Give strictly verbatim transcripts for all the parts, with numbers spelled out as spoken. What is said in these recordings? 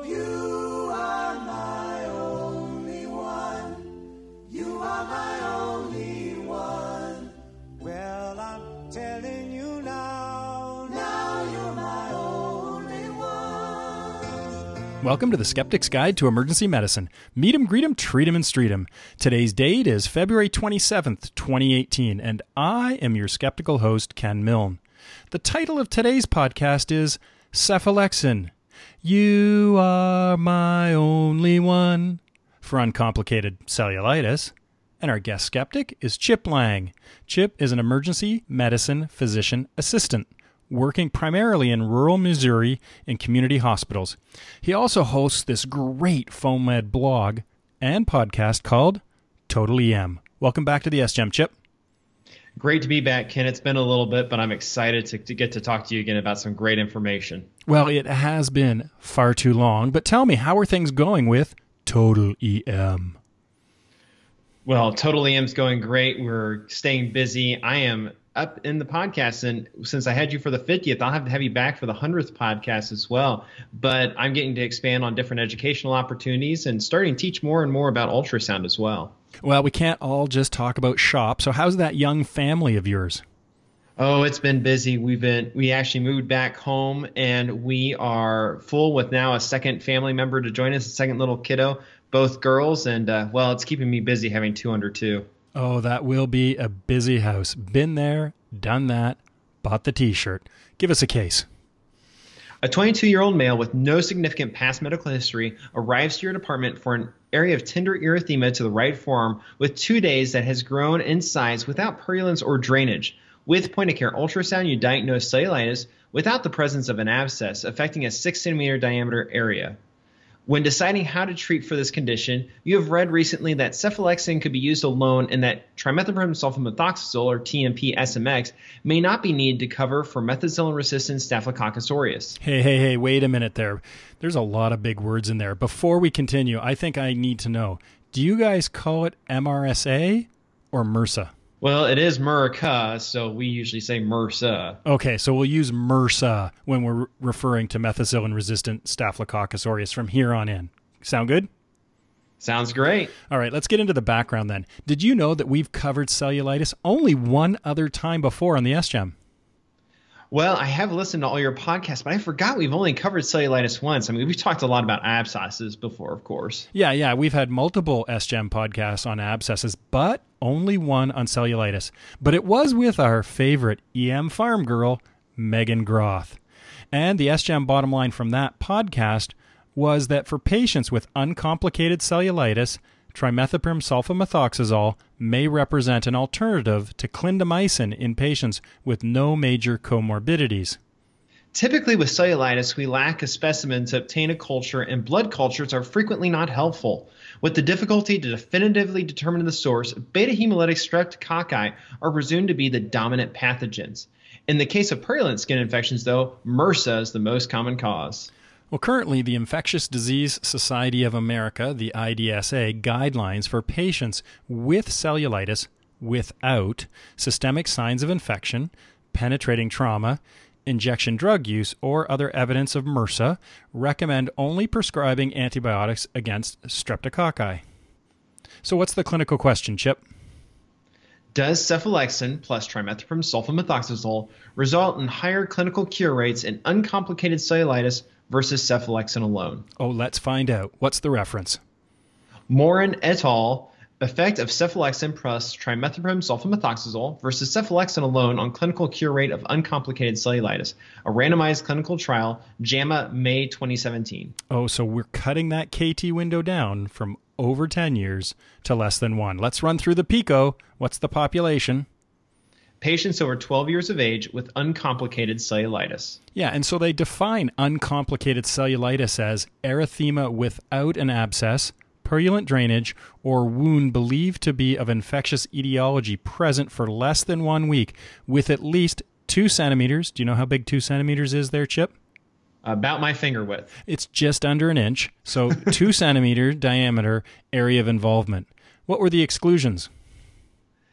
You are my only one. You are my only one. Well, I'm telling you now. Now you're my only one. Welcome to the Skeptic's Guide to Emergency Medicine. Meet 'em, greet 'em, treat 'em, and street 'em. Today's date is February twenty-seventh, twenty eighteen, and I am your skeptical host, Ken Milne. The title of today's podcast is Cephalexin. You are my only one, for uncomplicated cellulitis. And our guest skeptic is Chip Lang. Chip is an emergency medicine physician assistant, working primarily in rural Missouri in community hospitals. He also hosts this great FOAMed blog and podcast called Total E M. Welcome back to the S G E M, Chip. Great to be back, Ken. It's been a little bit, but I'm excited to, to get to talk to you again about some great information. Well, it has been far too long, but tell me, how are things going with Total E M? Well, Total E M's going great. We're staying busy. I am up in the podcast, and since I had you for the fiftieth, I'll have to have you back for the hundredth podcast as well. But I'm getting to expand on different educational opportunities and starting to teach more and more about ultrasound as well. Well, we can't all just talk about shop, so how's that young family of yours? Oh, it's been busy. We've been we actually moved back home, and we are full with now a second family member to join us, a second little kiddo, both girls, and uh, well, it's keeping me busy having two under two. Oh, that will be a busy house. Been there, done that, bought the t-shirt. Give us a case. A twenty-two-year-old male with no significant past medical history arrives to your department for an area of tender erythema to the right forearm with two days that has grown in size without purulence or drainage. With point-of-care ultrasound, you diagnose cellulitis without the presence of an abscess affecting a six centimeter diameter area. When deciding how to treat for this condition, you have read recently that cephalexin could be used alone and that trimethoprim sulfamethoxazole, or T M P S M X, may not be needed to cover for methicillin-resistant Staphylococcus aureus. Hey, hey, hey, wait a minute there. There's a lot of big words in there. Before we continue, I think I need to know, do you guys call it M R S A or MRSA? Well, it is MRSA, so we usually say MRSA. Okay, so we'll use MRSA when we're referring to methicillin-resistant Staphylococcus aureus from here on in. Sound good? Sounds great. All right, let's get into the background then. Did you know that we've covered cellulitis only one other time before on the S G E M? Well, I have listened to all your podcasts, but I forgot we've only covered cellulitis once. I mean, we've talked a lot about abscesses before, of course. Yeah, yeah, we've had multiple S G E M podcasts on abscesses, but only one on cellulitis. But it was with our favorite E M farm girl, Megan Groth. And the S G E M bottom line from that podcast was that for patients with uncomplicated cellulitis, trimethoprim sulfamethoxazole may represent an alternative to clindamycin in patients with no major comorbidities. Typically with cellulitis, we lack a specimen to obtain a culture, and blood cultures are frequently not helpful. With the difficulty to definitively determine the source, beta-hemolytic streptococci are presumed to be the dominant pathogens. In the case of purulent skin infections, though, MRSA is the most common cause. Well, currently, the Infectious Disease Society of America, the I D S A, guidelines for patients with cellulitis without systemic signs of infection, penetrating trauma, injection drug use, or other evidence of MRSA recommend only prescribing antibiotics against streptococci. So what's the clinical question, Chip? Does cephalexin plus trimethoprim sulfamethoxazole result in higher clinical cure rates in uncomplicated cellulitis versus cephalexin alone? Oh, let's find out. What's the reference? Morin et al. Effect of cephalexin plus trimethoprim sulfamethoxazole versus cephalexin alone on clinical cure rate of uncomplicated cellulitis. A randomized clinical trial, JAMA, May twenty seventeen. Oh, so we're cutting that K T window down from over ten years to less than one. Let's run through the PICO. What's the population? Patients over twelve years of age with uncomplicated cellulitis. Yeah, and so they define uncomplicated cellulitis as erythema without an abscess, purulent drainage, or wound believed to be of infectious etiology present for less than one week with at least two centimeters. Do you know how big two centimeters is there, Chip? About my finger width. It's just under an inch, so two centimeter diameter area of involvement. What were the exclusions?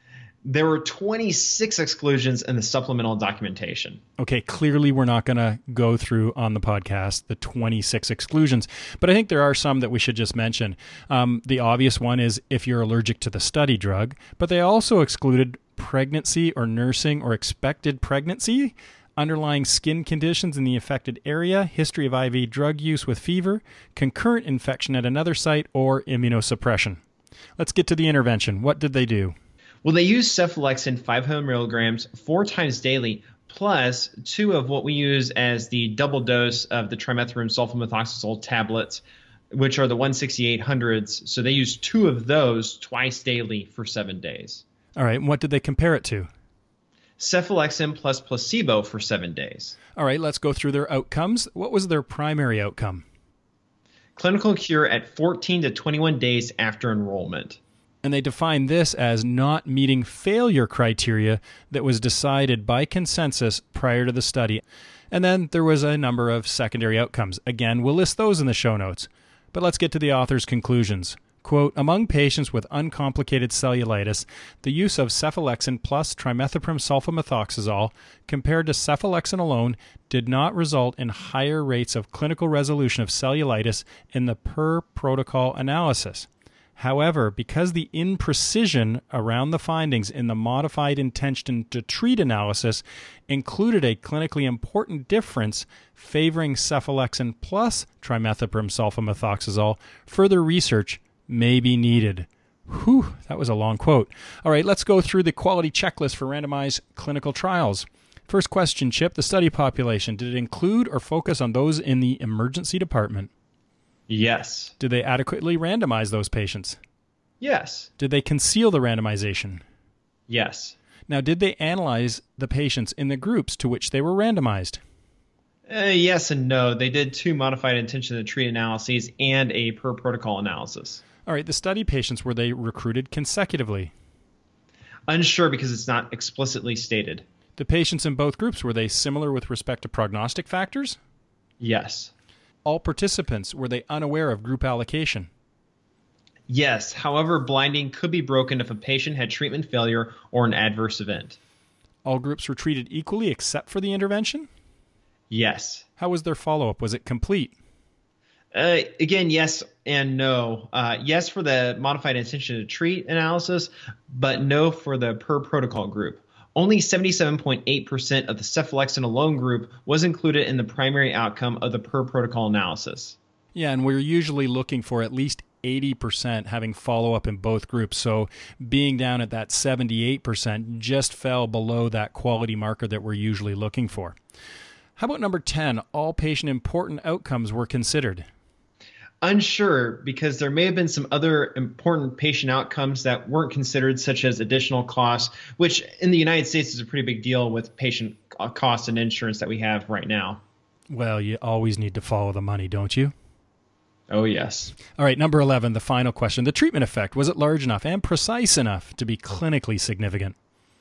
There were twenty-six exclusions in the supplemental documentation. Okay, clearly we're not going to go through on the podcast the twenty-six exclusions, but I think there are some that we should just mention. Um, the obvious one is if you're allergic to the study drug, but they also excluded pregnancy or nursing or expected pregnancy, underlying skin conditions in the affected area, history of I V drug use with fever, concurrent infection at another site, or immunosuppression. Let's get to the intervention. What did they do? Well, they used cephalexin five hundred milligrams four times daily, plus two of what we use as the double dose of the trimethoprim sulfamethoxazole tablets, which are the one sixty-eight hundreds. So they used two of those twice daily for seven days. All right, and what did they compare it to? Cephalexin plus placebo for seven days. All right, let's go through their outcomes. What was their primary outcome? Clinical cure at fourteen to twenty-one days after enrollment. And they defined this as not meeting failure criteria that was decided by consensus prior to the study. And then there was a number of secondary outcomes. Again, we'll list those in the show notes. But let's get to the author's conclusions. Quote, among patients with uncomplicated cellulitis, the use of cephalexin plus trimethoprim sulfamethoxazole compared to cephalexin alone did not result in higher rates of clinical resolution of cellulitis in the per-protocol analysis. However, because the imprecision around the findings in the modified intention to treat analysis included a clinically important difference favoring cephalexin plus trimethoprim sulfamethoxazole, further research may be needed. Whew, that was a long quote. All right, let's go through the quality checklist for randomized clinical trials. First question, Chip, the study population, did it include or focus on those in the emergency department? Yes. Did they adequately randomize those patients? Yes. Did they conceal the randomization? Yes. Now, did they analyze the patients in the groups to which they were randomized? Uh, yes and no. They did two modified intention to treat analyses and a per protocol analysis. All right, the study patients, were they recruited consecutively? Unsure because it's not explicitly stated. The patients in both groups, were they similar with respect to prognostic factors? Yes. All participants, were they unaware of group allocation? Yes. However, blinding could be broken if a patient had treatment failure or an adverse event. All groups were treated equally except for the intervention? Yes. How was their follow-up? Was it complete? Uh, again, yes and no. Uh, yes for the modified intention to treat analysis, but no for the per protocol group. Only seventy-seven point eight percent of the cephalexin alone group was included in the primary outcome of the per protocol analysis. Yeah, and we're usually looking for at least eighty percent having follow-up in both groups. So being down at that seventy-eight percent just fell below that quality marker that we're usually looking for. How about number ten? All patient important outcomes were considered. Unsure because there may have been some other important patient outcomes that weren't considered, such as additional costs, which in the United States is a pretty big deal with patient costs and insurance that we have right now. Well, you always need to follow the money, don't you? Oh, yes. All right, number eleven, the final question. The treatment effect, was it large enough and precise enough to be clinically significant?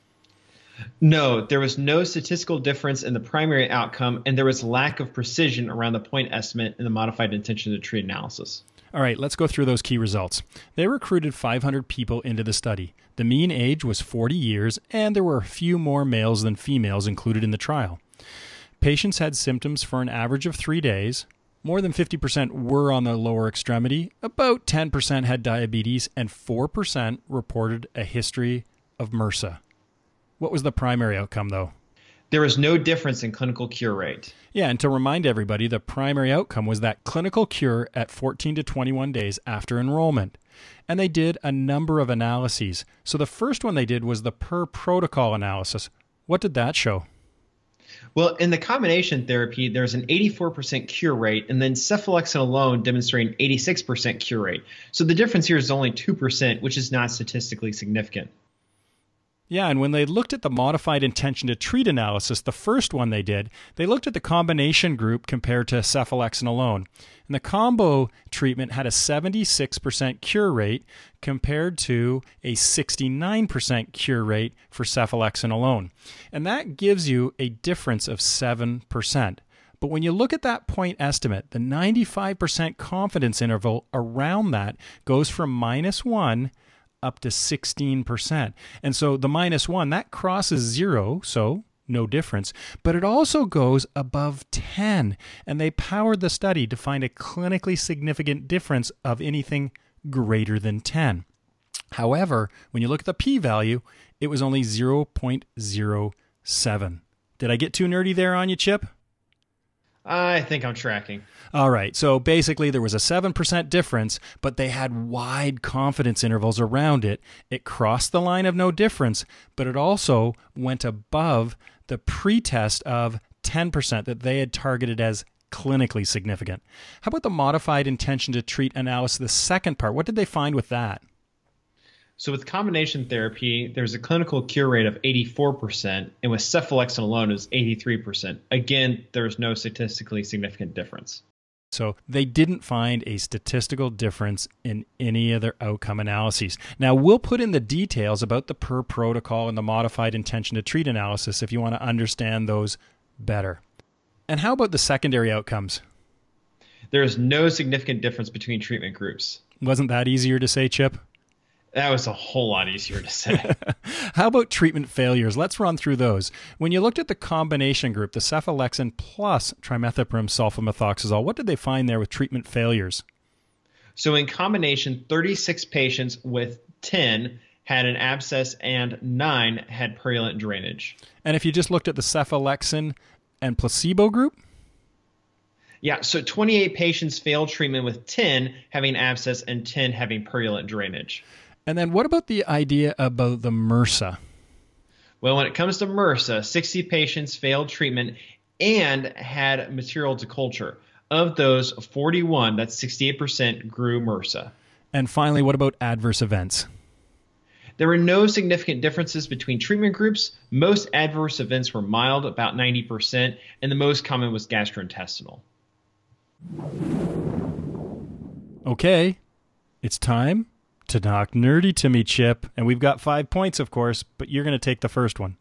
No, there was no statistical difference in the primary outcome, and there was lack of precision around the point estimate in the modified intention to treat analysis. All right, let's go through those key results. They recruited five hundred people into the study. The mean age was forty years, and there were a few more males than females included in the trial. Patients had symptoms for an average of three days. More than fifty percent were on the lower extremity. About ten percent had diabetes, and four percent reported a history of MRSA. What was the primary outcome, though? There was no difference in clinical cure rate. Yeah, and to remind everybody, the primary outcome was that clinical cure at fourteen to twenty-one days after enrollment. And they did a number of analyses. So the first one they did was the per protocol analysis. What did that show? Well, in the combination therapy, there's an eighty-four percent cure rate, and then cephalexin alone demonstrating eighty-six percent cure rate. So the difference here is only two percent, which is not statistically significant. Yeah, and when they looked at the modified intention to treat analysis, the first one they did, they looked at the combination group compared to cephalexin alone. And the combo treatment had a seventy-six percent cure rate compared to a sixty-nine percent cure rate for cephalexin alone. And that gives you a difference of seven percent. But when you look at that point estimate, the ninety-five percent confidence interval around that goes from minus one up to sixteen percent. And so the minus one, that crosses zero, so no difference, but it also goes above ten. And they powered the study to find a clinically significant difference of anything greater than ten. However, when you look at the p-value, it was only zero point zero seven. Did I get too nerdy there on you, Chip? I think I'm tracking. All right. So basically there was a seven percent difference, but they had wide confidence intervals around it. It crossed the line of no difference, but it also went above the pretest of ten percent that they had targeted as clinically significant. How about the modified intention to treat analysis, the second part? What did they find with that? So with combination therapy, there's a clinical cure rate of eighty-four percent, and with cephalexin alone is eighty-three percent. Again, there's no statistically significant difference. So they didn't find a statistical difference in any other outcome analyses. Now, we'll put in the details about the per protocol and the modified intention to treat analysis if you want to understand those better. And how about the secondary outcomes? There is no significant difference between treatment groups. Wasn't that easier to say, Chip? That was a whole lot easier to say. How about treatment failures? Let's run through those. When you looked at the combination group, the cephalexin plus trimethoprim sulfamethoxazole, what did they find there with treatment failures? So in combination, thirty-six patients with ten had an abscess and nine had purulent drainage. And if you just looked at the cephalexin and placebo group? Yeah, so twenty-eight patients failed treatment with ten having abscess and ten having purulent drainage. And then what about the idea about the MRSA? Well, when it comes to MRSA, sixty patients failed treatment and had material to culture. Of those, forty-one, that's sixty-eight percent, grew MRSA. And finally, what about adverse events? There were no significant differences between treatment groups. Most adverse events were mild, about ninety percent, and the most common was gastrointestinal. Okay, it's time to talk nerdy to me, Chip. And we've got five points, of course, but you're going to take the first one.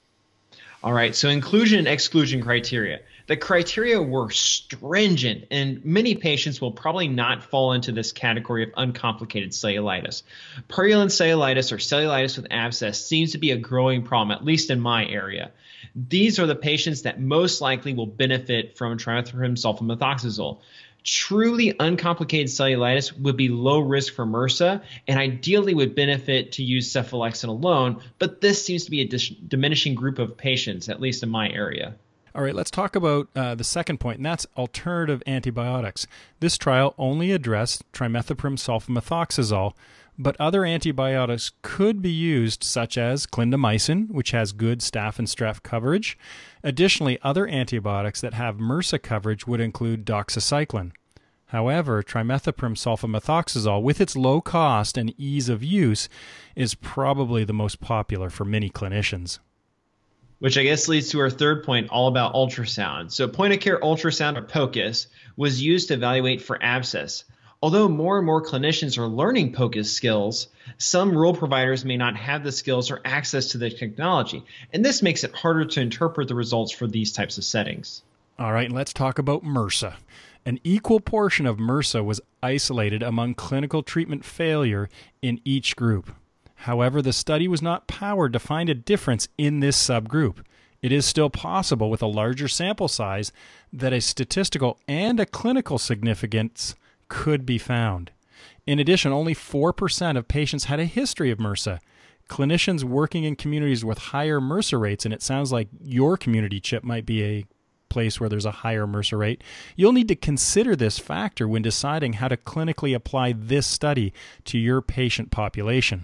All right, so inclusion and exclusion criteria. The criteria were stringent, and many patients will probably not fall into this category of uncomplicated cellulitis. Purulent cellulitis or cellulitis with abscess seems to be a growing problem, at least in my area. These are the patients that most likely will benefit from trimethoprim sulfamethoxazole. Truly uncomplicated cellulitis would be low risk for MRSA and ideally would benefit to use cephalexin alone, but this seems to be a dis- diminishing group of patients, at least in my area. All right, let's talk about uh, the second point, and that's alternative antibiotics. This trial only addressed trimethoprim sulfamethoxazole, but other antibiotics could be used, such as clindamycin, which has good staph and strep coverage. Additionally, other antibiotics that have MRSA coverage would include doxycycline. However, trimethoprim sulfamethoxazole, with its low cost and ease of use, is probably the most popular for many clinicians. Which I guess leads to our third point, all about ultrasound. So point-of-care ultrasound, or POCUS, was used to evaluate for abscess. Although more and more clinicians are learning POCUS skills, some rural providers may not have the skills or access to the technology, and this makes it harder to interpret the results for these types of settings. All right, let's talk about MRSA. An equal portion of MRSA was isolated among clinical treatment failure in each group. However, the study was not powered to find a difference in this subgroup. It is still possible with a larger sample size that a statistical and a clinical significance could be found. In addition, only four percent of patients had a history of MRSA. Clinicians working in communities with higher MRSA rates, and it sounds like your community, Chip, might be a place where there's a higher MRSA rate, you'll need to consider this factor when deciding how to clinically apply this study to your patient population.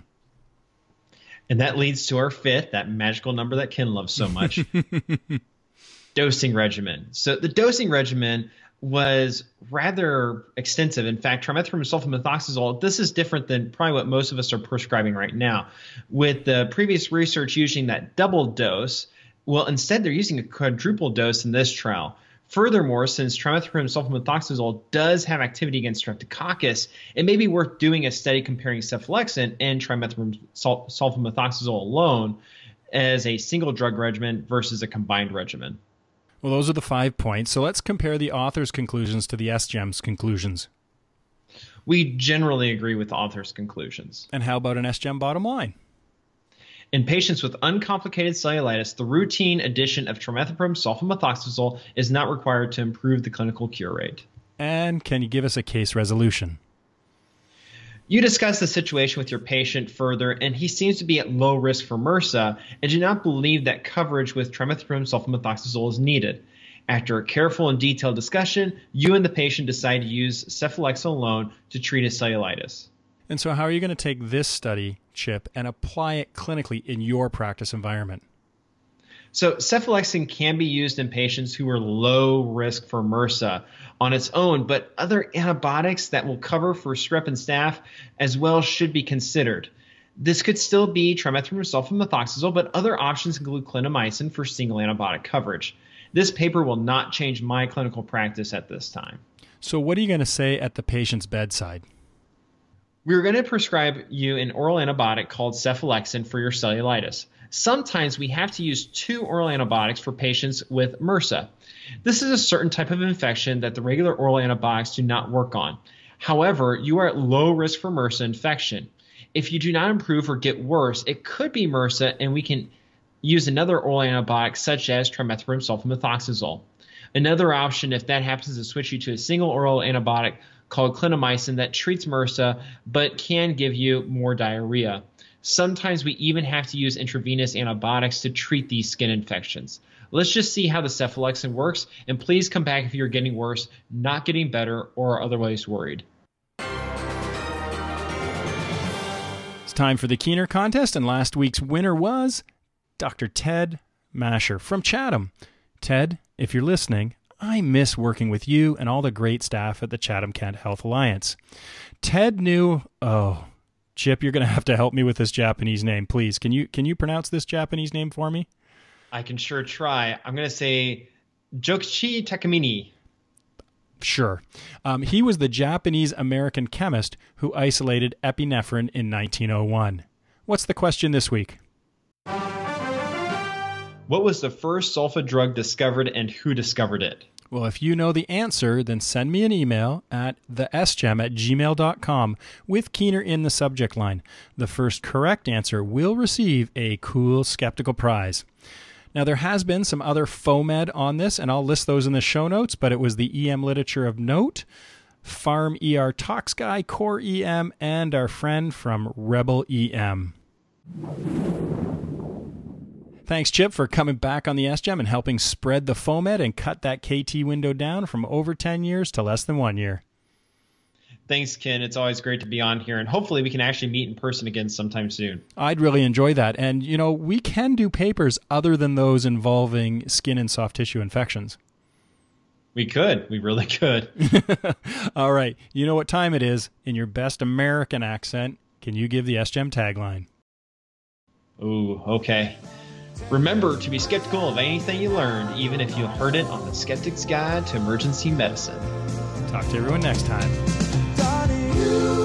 And that leads to our fifth, that magical number that Ken loves so much, dosing regimen. So the dosing regimen was rather extensive. In fact, trimethoprim sulfamethoxazole, this is different than probably what most of us are prescribing right now. With the previous research using that double dose, well, instead they're using a quadruple dose in this trial. Furthermore, since trimethoprim sulfamethoxazole does have activity against streptococcus, it may be worth doing a study comparing cephalexin and trimethoprim sul- sulfamethoxazole alone as a single drug regimen versus a combined regimen. Well, those are the five points. So let's compare the author's conclusions to the S G E M's conclusions. We generally agree with the author's conclusions. And how about an S G E M bottom line? In patients with uncomplicated cellulitis, the routine addition of trimethoprim sulfamethoxazole is not required to improve the clinical cure rate. And can you give us a case resolution? You discuss the situation with your patient further, and he seems to be at low risk for MRSA and do not believe that coverage with trimethoprim sulfamethoxazole is needed. After a careful and detailed discussion, you and the patient decide to use cephalexin alone to treat his cellulitis. And so how are you going to take this study, Chip, and apply it clinically in your practice environment? So cephalexin can be used in patients who are low risk for MRSA on its own, but other antibiotics that will cover for strep and staph as well should be considered. This could still be trimethoprim sulfamethoxazole, but other options include clindamycin for single antibiotic coverage. This paper will not change my clinical practice at this time. So what are you going to say at the patient's bedside? We're going to prescribe you an oral antibiotic called cephalexin for your cellulitis. Sometimes we have to use two oral antibiotics for patients with MRSA. This is a certain type of infection that the regular oral antibiotics do not work on. However, you are at low risk for MRSA infection. If you do not improve or get worse, it could be MRSA, and we can use another oral antibiotic such as trimethoprim sulfamethoxazole. Another option, if that happens, is to switch you to a single oral antibiotic called clindamycin that treats MRSA but can give you more diarrhea. Sometimes we even have to use intravenous antibiotics to treat these skin infections. Let's just see how the cephalexin works, and please come back if you're getting worse, not getting better, or otherwise worried. It's time for the Keener contest, and last week's winner was Doctor Ted Masher from Chatham. Ted, if you're listening, I miss working with you and all the great staff at the Chatham-Kent Health Alliance. Ted knew, oh, Chip, you're going to have to help me with this Japanese name, please. Can you can you pronounce this Japanese name for me? I can sure try. I'm going to say Jokichi Takamine. Sure. Um, he was the Japanese-American chemist who isolated epinephrine in nineteen oh one. What's the question this week? What was the first sulfa drug discovered and who discovered it? Well, if you know the answer, then send me an email at the s gem at gmail dot com with Keener in the subject line. The first correct answer will receive a cool skeptical prize. Now, there has been some other FOAMed on this, and I'll list those in the show notes, but it was the E M literature of note, Pharm E R Tox Guy, Core E M, and our friend from Rebel E M. Thanks, Chip, for coming back on the S G E M and helping spread the FOAMed and cut that K T window down from over ten years to less than one year. Thanks, Ken. It's always great to be on here, and hopefully we can actually meet in person again sometime soon. I'd really enjoy that. And, you know, we can do papers other than those involving skin and soft tissue infections. We could. We really could. All right. You know what time it is. In your best American accent, can you give the S G E M tagline? Ooh, okay. Remember to be skeptical of anything you learn, even if you heard it on the Skeptic's Guide to Emergency Medicine. Talk to everyone next time. Darling, you